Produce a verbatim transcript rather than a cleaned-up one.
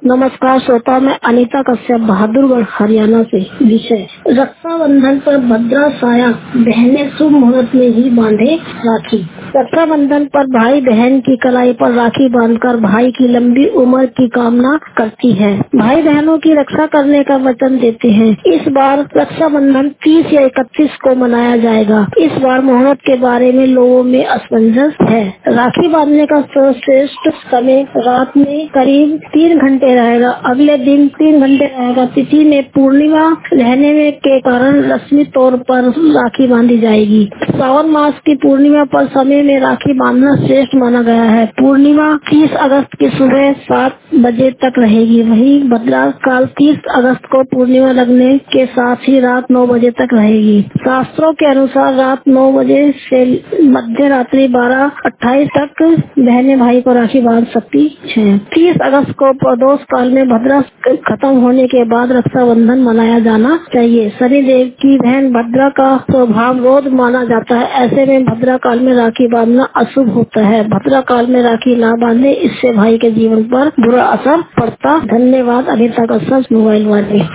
नमस्कार श्रोता, मैं अनीता कश्यप बहादुरगढ़ हरियाणा से। विषय रक्षाबंधन पर भद्रा साया बहनें शुभ मुहूर्त में ही बांधे राखी। रक्षाबंधन पर भाई बहन की कलाई पर राखी बांधकर भाई की लंबी उम्र की कामना करती है। भाई बहनों की रक्षा करने का वचन देते हैं। इस बार रक्षाबंधन तीस या इकतीस को मनाया जाएगा। इस बार मुहूर्त के बारे में लोगों में असमंजस है। राखी बांधने का सर्वश्रेष्ठ समय रात में करीब तीन घंटे रहेगा। अगले दिन तीन घंटे रहेगा। तिथि में पूर्णिमा रहने में के कारण रस्मी तौर पर राखी बांधी जाएगी। सावन मास की पूर्णिमा पर समय में राखी बांधना श्रेष्ठ माना गया है। पूर्णिमा तीस अगस्त की सुबह सात बजे तक रहेगी। वहीं भद्रा काल तीस अगस्त को पूर्णिमा लगने के साथ ही रात नौ बजे तक रहेगी। शास्त्रों के अनुसार रात नौ बजे से मध्य रात्रि बारह अट्ठाईस तक बहनें भाई को राखी बांध सकती हैं। तीस अगस्त को प्रदोष काल में भद्रा खत्म होने के बाद रक्षाबंधन मनाया जाना चाहिए। शनि देव की बहन भद्रा का स्वभाव रोध माना जाता है। ऐसे में भद्रा काल में राखी बांधना अशुभ होता है। भद्रा काल में राखी ना बांधे, इससे भाई के जीवन पर बुरा असर पड़ता। धन्यवाद। अनीता कश्यप, मोबाइल वाली।